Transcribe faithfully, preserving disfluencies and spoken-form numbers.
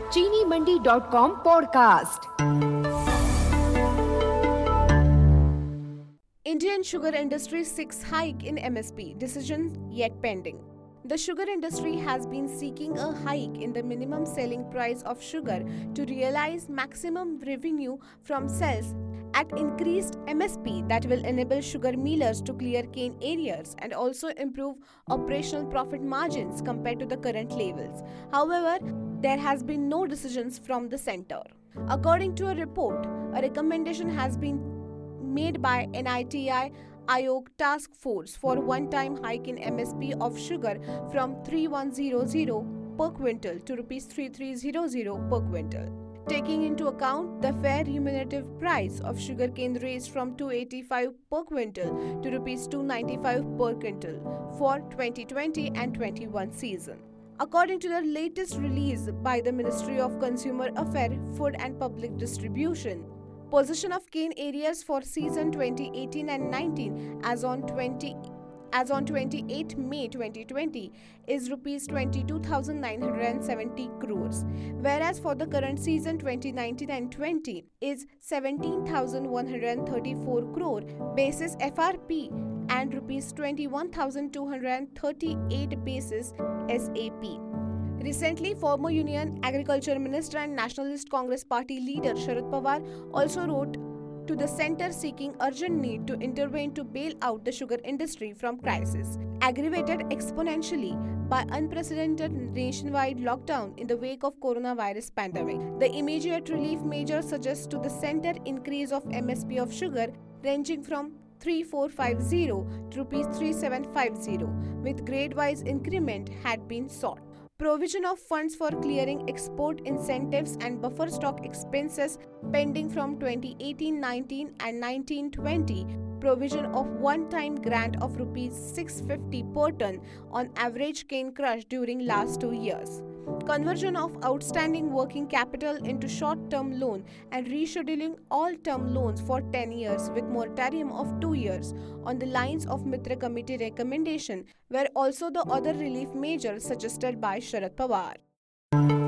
चीनी Mandi dot com podcast. Indian sugar industry seeks hike in M S P. Decision yet pending. The sugar industry has been seeking a hike in the minimum selling price of sugar to realize maximum revenue from sales at increased M S P that will enable sugar millers to clear cane areas and also improve operational profit margins compared to the current levels. However, there has been no decisions from the center. According to a report, a recommendation has been made by N I T I Aayog Task Force for one-time hike in M S P of sugar from three thousand one hundred per quintal to rupees three thousand three hundred per quintal. Taking into account the fair remunerative price of sugarcane raised from two hundred eighty-five per quintal to rupees two hundred ninety-five per quintal for twenty twenty and twenty-one season. According to the latest release by the Ministry of Consumer Affairs, Food and Public Distribution, position of cane areas for season twenty eighteen and nineteen as on twenty as on twenty-eighth May twenty twenty is rupees twenty-two thousand nine hundred seventy crores, whereas for the current season twenty nineteen and twenty is seventeen thousand one hundred thirty-four crore basis F R P and rupees twenty-one thousand two hundred thirty-eight basis S A P. Recently, former Union Agriculture Minister and Nationalist Congress Party leader Sharad Pawar also wrote to the centre seeking urgent need to intervene to bail out the sugar industry from crisis, aggravated exponentially by unprecedented nationwide lockdown in the wake of coronavirus pandemic. The immediate relief measure suggests to the centre increase of M S P of sugar ranging from three thousand four hundred fifty to rupees three thousand seven hundred fifty, with grade-wise increment had been sought. Provision of funds for clearing export incentives and buffer stock expenses pending from twenty eighteen nineteen and nineteen twenty. Provision of one-time grant of rupees six hundred fifty per ton on average cane crush during last two years. Conversion of outstanding working capital into short-term loan and rescheduling all term loans for ten years with moratorium of two years on the lines of Mitra Committee recommendation were also the other relief measures suggested by Sharad Pawar.